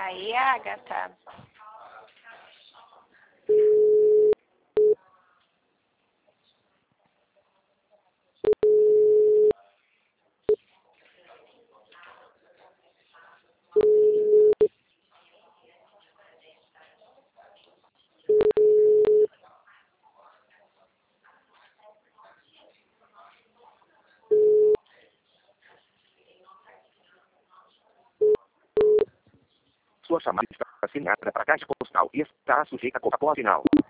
Aí, Agatha. Sua chamada está assinada para a caixa postal e está sujeita a cópia final.